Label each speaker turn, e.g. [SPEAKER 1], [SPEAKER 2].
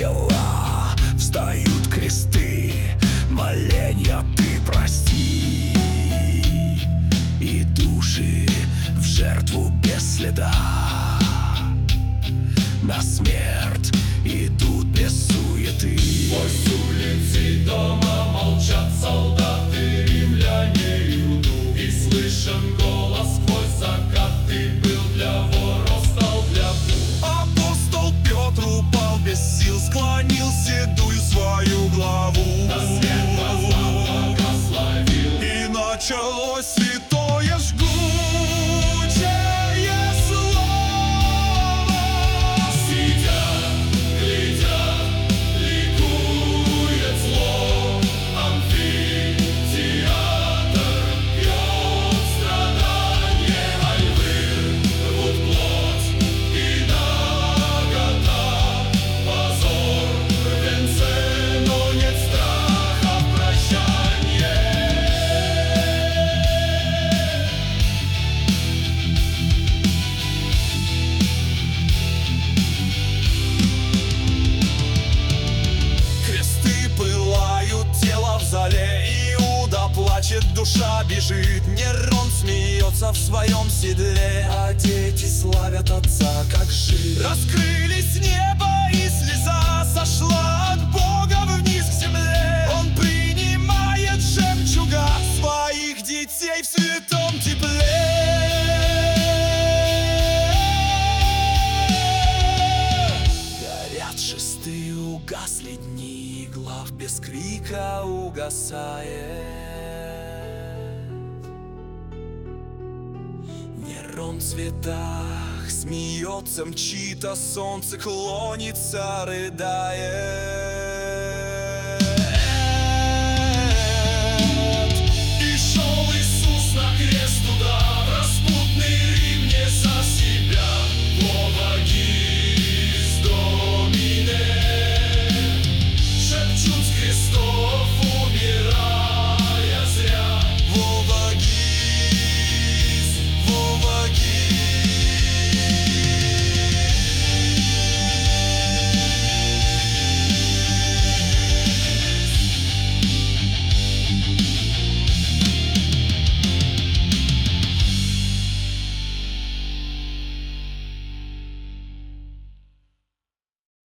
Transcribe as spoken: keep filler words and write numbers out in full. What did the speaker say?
[SPEAKER 1] тела встают кресты, моленья ты прости, и души в жертву без следа на смерть идут без суеты.
[SPEAKER 2] Ой, с улицы дома молчат солдаты, римляне иду, и слышен голос сквозь закат: ты был для воров, стал для пух.
[SPEAKER 1] Апостол Петр упал без сил, склонил седую свою главу,
[SPEAKER 2] На смерть воздав благословил,
[SPEAKER 1] и началось святое жгучее слово.
[SPEAKER 2] сидят, глядят, ликует зло. Амфитеатр пьет страдания, а львы рвут плоть и нагота. Позор в венце, но нет страха в прощанье.
[SPEAKER 1] Кресты пылают, тело в зале, Иуда плачет, душа бежит. Нерон смеется в своем седле, а дети славят отца, как жив. Раскрылись небо, и слеза сошла от Бога вниз к земле. Он принимает жемчуга своих детей в святом тепле. Горят шесты, угасли дни, глав без крика угасает. Нерон в цветах смеется, мчит, а солнце клонится, рыдает.